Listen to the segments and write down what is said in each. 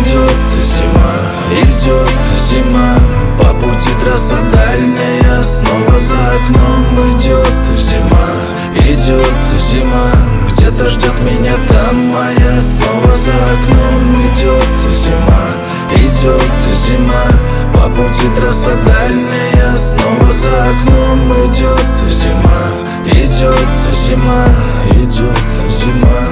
идет зима, идет зима. По пути трасса дальняя, снова за окном идет зима, идет зима. Где-то ждет меня там моя, снова за окном идет зима, идет зима. По пути трасса дальняя, снова за окном идет зима, идет зима, идет зима.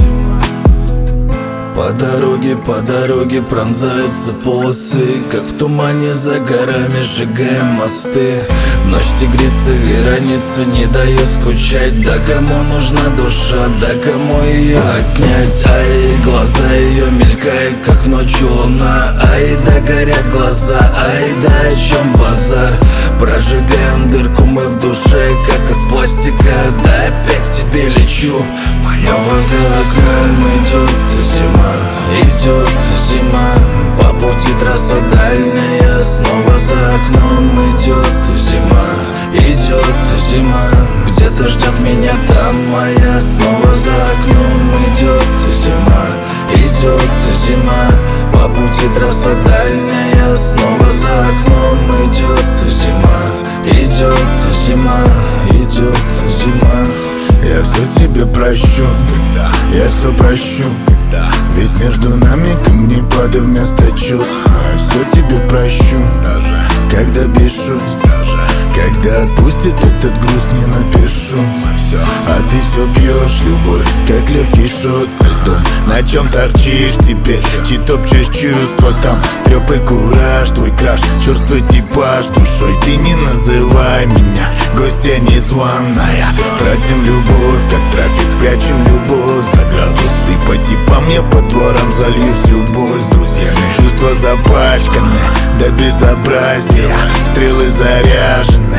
По дороге пронзаются полосы, как в тумане за горами сжигаем мосты. Ночь тигрица, вероница, не дает скучать. Да кому нужна душа, да кому ее отнять? Ай, глаза ее мелькают, как ночью луна. Ай, да горят глаза, ай, да о чем базар. Прожигаем дырку мы в душе, как из пластика. Да опять к тебе лечу. Снова за окном идет зима, идет зима. По пути трасса дальняя, снова за окном идет зима, идет зима. Где-то ждет меня там моя, снова за окном идет зима, идет зима. По пути трасса дальняя, снова за окном идет зима, идет зима, идет зима. Я все тебе прощу, я все прощу. Ведь между нами камнепады вместо чувств. Я все тебе прощу, когда бешусь, когда отпустит этот груз, не напишу. А ты все пьешь любовь, как легкий шот со льдом. На чем торчишь теперь, чьи топчешь чувства там. Трёп и кураж, твой краш, чёрствый типаж душой. Ты не называй меня гостья незваная. Тратим любовь, как трафик, прячем любовь за градус. Ты поди по мне по дворам, залью всю боль с друзьями. Чувства запачканы до безобразия, стрелы заряжены.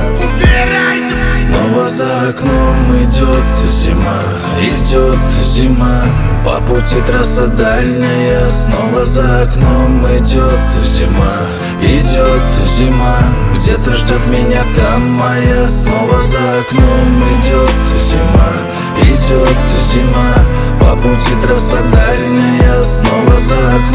Снова за окном идет зима, идет зима. По пути трасса дальняя, снова за окном идет зима, идет зима. Где-то ждет меня там моя, снова за окном идет зима, идет зима. По пути трасса дальняя, снова за окном